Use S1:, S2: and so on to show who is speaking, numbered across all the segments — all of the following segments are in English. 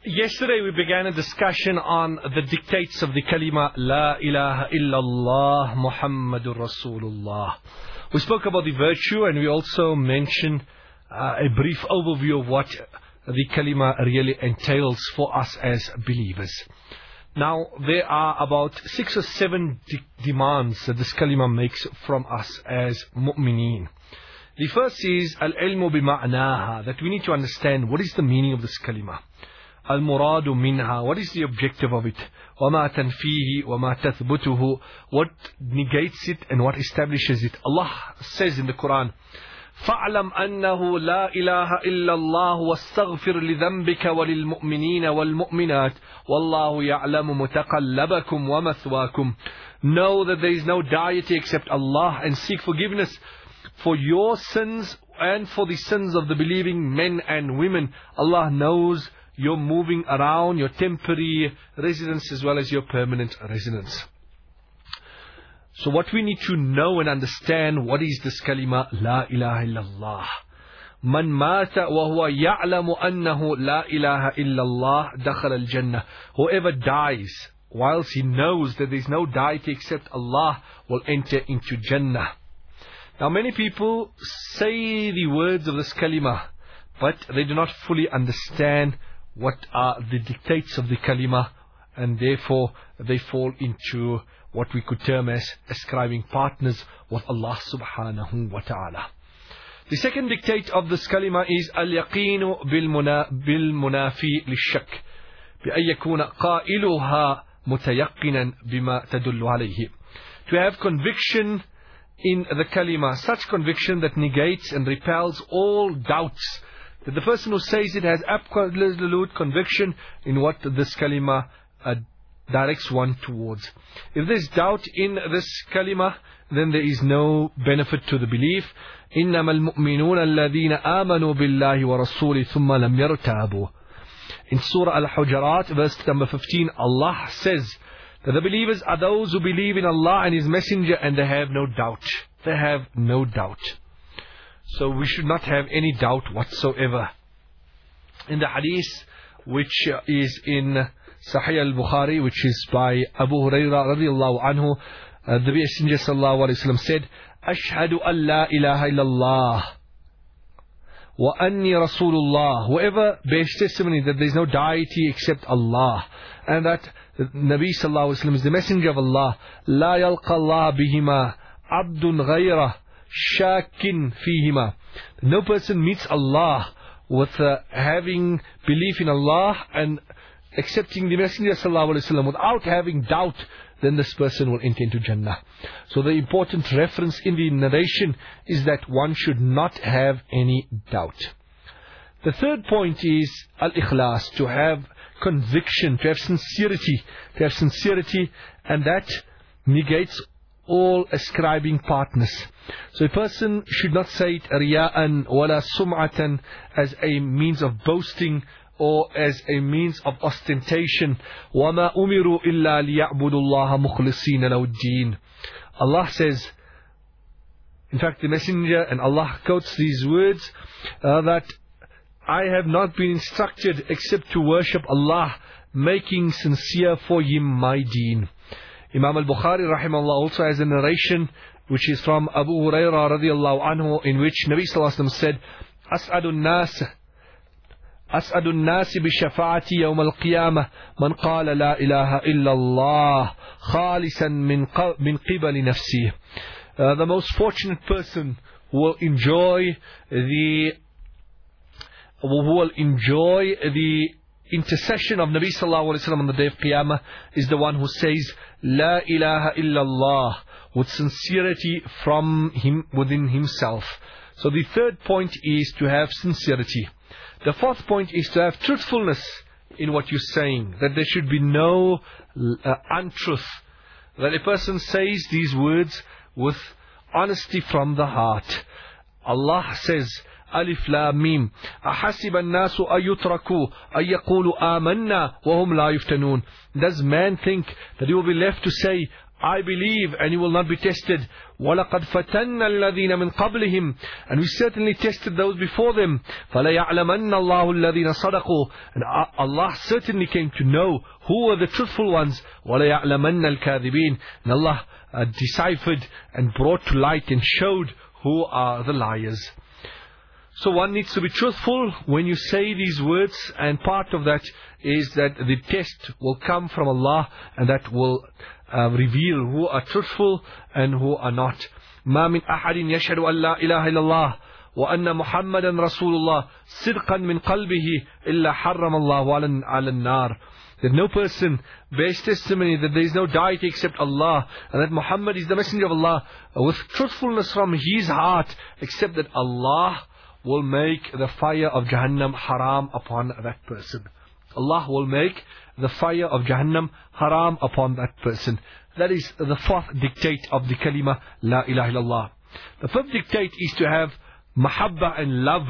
S1: Yesterday we began a discussion on the dictates of the kalima La ilaha illallah Muhammadur Rasulullah. We spoke about the virtue, and we also mentioned a brief overview of what the kalima really entails for us as believers. Now there are about 6 or 7 demands that this kalima makes from us as mu'mineen. The first is al-ilmu bima'naha, that we need to understand what is the meaning of this kalima. Al-muradu minha, what is the objective of it? وَمَا تَنْفِيهِ وَمَا تَثْبُتُهُ, what negates it and what establishes it. Allah says in the Quran, فَاعْلَمْ أَنَّهُ لَا إِلَهَ إِلَّا اللَّهُ وَاسْتَغْفِرْ لِذَنْبِكَ وَلِلْمُؤْمِنِينَ وَالْمُؤْمِنَاتِ وَاللَّهُ يَعْلَمُ مُتَقَلَّبَكُمْ وَمَثْوَاكُمْ. Know that there is no deity except Allah, and seek forgiveness for your sins and for the sins of the believing men and women. Allah knows your moving around, your temporary residence as well as your permanent residence. So what we need to know and understand, what is this kalima La ilaha illallah. Man mata wa huwa ya'lamu annahu la ilaha illallah dakhala al-jannah. Whoever dies whilst he knows that there is no deity except Allah will enter into Jannah. Now many people say the words of this kalima, but they do not fully understand what are the dictates of the kalima, and therefore they fall into what we could term as ascribing partners with Allah subhanahu wa ta'ala. The second dictate of this kalima is al-yaqinu bil-munafi lish-shak, bi-an yakuna qailuha mutayaqqinan bima tadullu alayhi. To have conviction in the kalima, such conviction that negates and repels all doubts, that the person who says it has absolute conviction in what this kalima directs one towards. If there is doubt in this kalima, then there is no benefit to the belief. إِنَّمَا الْمُؤْمِنُونَ الَّذِينَ آمَنُوا بِاللَّهِ وَرَسُولِهِ ثُمَّ لَمْ يَرْتَابُوا. In Surah Al-Hujurat, verse number 15, Allah says that the believers are those who believe in Allah and His Messenger, and they have no doubt. They have no doubt. So we should not have any doubt whatsoever. In the hadith which is in Sahih al-Bukhari, which is by Abu Hurairah radiallahu anhu, the Messenger sallallahu alayhi wa sallam said, Ashhadu an la ilaha illallah wa anni rasulullah. Whoever bears testimony that there is no deity except Allah, and that Nabi sallallahu alayhi wa sallam is the Messenger of Allah, la yalqa Allah bihima abdun ghayrah shakin fihima. No person meets Allah with having belief in Allah and accepting the Messenger sallallahu alaihi wasallam without having doubt, then this person will enter into Jannah. So the important reference in the narration is that one should not have any doubt. The third point is al-ikhlas, to have conviction, to have sincerity, and that negates all ascribing partners. So a person should not say it riya'an wala sum'atan, as a means of boasting or as a means of ostentation. وَمَا أُمِرُوا إِلَّا لِيَعْبُدُوا اللَّهَ مُخْلِصِينَ لَهُ الدِّينَ. Allah says, in fact the Messenger, and Allah quotes these words, that I have not been instructed except to worship Allah, making sincere for Him my deen. Imam al-Bukhari rahimahullah also has a narration which is from Abu Hurairah radiallahu anhu, in which Nabi sallallahu alaihi wasallam said, أسعد الناس بشفاعتي يوم القيامة من قال لا إله إلا الله خالصا من قبل نفسه. The most fortunate person who will enjoy the intercession of Nabi sallallahu alaihi wasallam on the day of Qiyamah is the one who says La ilaha illallah with sincerity from him within himself. So the third point is to have sincerity. The fourth point is to have truthfulness in what you're saying, that there should be no untruth, that a person says these words with honesty from the heart. Allah says, Alif Lam Mim, أَحَسِبَ النَّاسُ أَيُّتْرَكُوا أَيَّقُولُوا آمَنَّا وَهُمْ لَا يُفْتَنُونَ. Does man think that he will be left to say, I believe, and you will not be tested. وَلَقَدْ فَتَنَّ الَّذِينَ مِنْ قَبْلِهِمْ, and we certainly tested those before them. فَلَيَعْلَمَنَّ اللَّهُ الَّذِينَ صَدَقُوا, and Allah certainly came to know who were the truthful ones. وَلَيَعْلَمَنَّ الْكَاذِبِينَ, and Allah deciphered and brought to light and showed who are the liars. So one needs to be truthful when you say these words, and part of that is that the test will come from Allah, and that will reveal who are truthful and who are not. ما من أحد يشهد أن لا إله إلا الله وأن محمدا رسول الله صدقا من قلبه إلا حرم الله على النار. That no person bears testimony that there is no deity except Allah, and that Muhammad is the messenger of Allah with truthfulness from his heart, except that Allah will make the fire of Jahannam haram upon that person. Allah will make the fire of Jahannam haram upon that person. That is the fourth dictate of the kalima La ilaha illallah. The fifth dictate is to have mahabba and love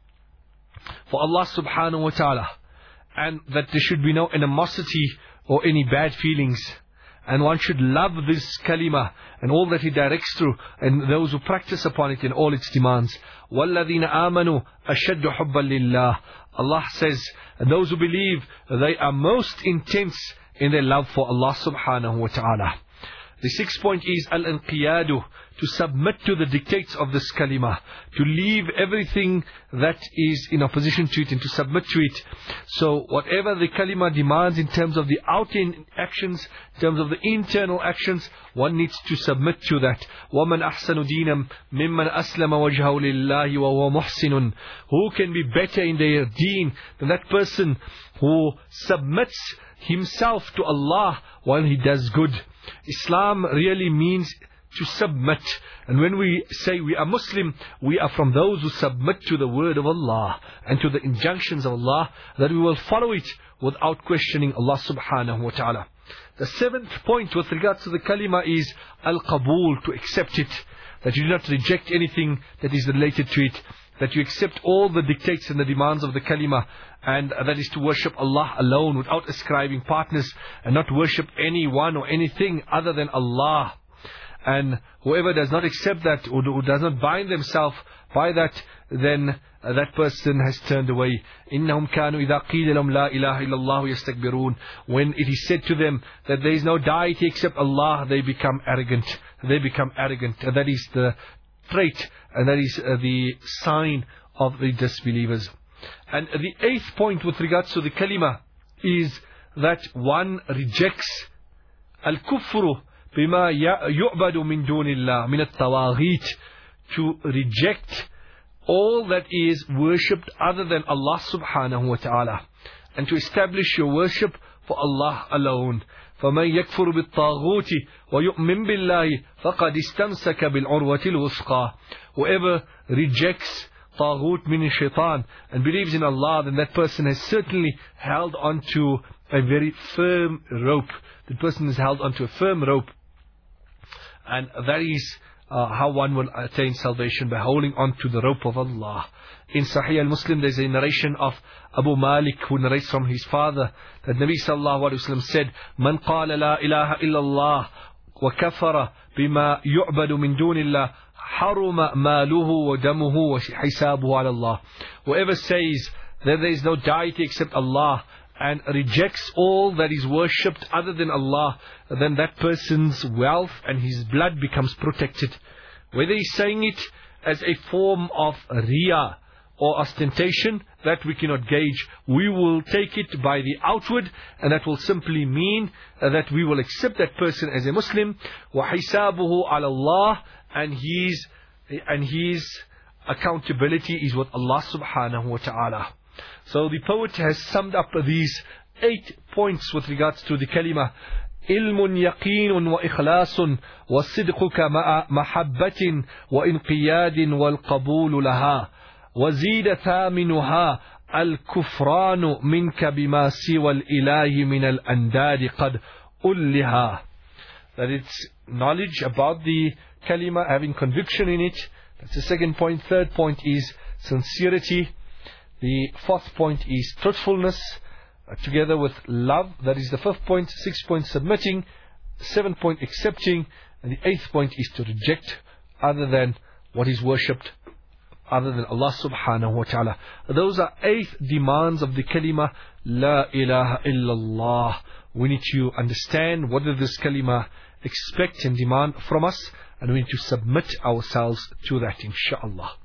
S1: for Allah subhanahu wa ta'ala, and that there should be no animosity or any bad feelings. And one should love this kalima and all that it directs through, and those who practice upon it in all its demands. وَالَّذِينَ آمَنُوا أَشَدُّ حُبًّا لِلَّهِ. Allah says, and those who believe, they are most intense in their love for Allah subhanahu wa ta'ala. The sixth point is al-inqiyadu, to submit to the dictates of this kalima, to leave everything that is in opposition to it and to submit to it. So whatever the kalima demands in terms of the outer actions, in terms of the internal actions, one needs to submit to that. وَمَنْ أَحْسَنُ دِينًا مِمَّنْ أَسْلَمَ وَجْهَهُ لِلَّهِ وَهُوَ مُحْسِنٌ. Who can be better in their deen than that person who submits himself to Allah while he does good? Islam really means to submit. And when we say we are Muslim, we are from those who submit to the word of Allah and to the injunctions of Allah, that we will follow it without questioning Allah subhanahu wa ta'ala. The seventh point with regards to the kalima is al-qabul, to accept it. That you do not reject anything that is related to it. That you accept all the dictates and the demands of the kalima, and that is to worship Allah alone without ascribing partners, and not worship anyone or anything other than Allah. And whoever does not accept that, or who does not bind themselves by that, then that person has turned away. إِنَّهُمْ كَانُوا إِذَا قِيلَ لَهُمْ لَا إِلَهَ إِلَّا اللَّهُ يَسْتَكْبِرُونَ. When it is said to them that there is no deity except Allah, they become arrogant. They become arrogant. And that is the trait, and that is the sign of the disbelievers. And the eighth point with regards to the kalima is that one rejects al-kufru bima yu'badu min dunillah min at-tawaghit, to reject all that is worshipped other than Allah subhanahu wa ta'ala, and to establish your worship for Allah alone. فَمَنْ يَكْفُرُ بِالطَّاغُوتِ وَيُؤْمِنْ بِاللَّهِ فَقَدْ اسْتَمْسَكَ بِالْعُرْوَةِ الْوُثْقَى. Whoever rejects Taghut, meaning shaitan, and believes in Allah, then that person has certainly held onto a very firm rope. The person is held onto a firm rope. And that is how one will attain salvation, by holding on to the rope of Allah. In Sahih al-Muslim, there is a narration of Abu Malik, who narrates from his father that Nabi sallallahu alaihi wasallam said, "Man qala la ilaha illallah wa kafara bima yu'badu min dunillah, haruma maluhu wa damuhu wa hisabuhu ala Allah." Whoever says that there is no deity except Allah and rejects all that is worshipped other than Allah, then that person's wealth and his blood becomes protected. Whether he's saying it as a form of riyah or ostentation, that we cannot gauge. We will take it by the outward, and that will simply mean that we will accept that person as a Muslim. وَحِسَابُهُ عَلَى اللَّهِ, and his accountability is with Allah subhanahu wa ta'ala. So the poet has summed up these 8 points with regards to the kalima. علم يقين وإخلاص وصدقك مع محبة وإنقياد والقبول لها وزيد ثامنها الكفران منك بما سوى الإله من الأنداد قد أُلِّهَا. That it's knowledge about the kalima, having conviction in it. That's the second point. Third point is sincerity. The fourth point is truthfulness, together with love. That is the fifth point. Sixth point, submitting. seventh point, accepting, and the eighth point is to reject other than what is worshipped other than Allah subhanahu wa ta'ala. Those are 8 demands of the kalima La ilaha illallah. We need to understand what does this kalima expect and demand from us, and we need to submit ourselves to that, inshaAllah.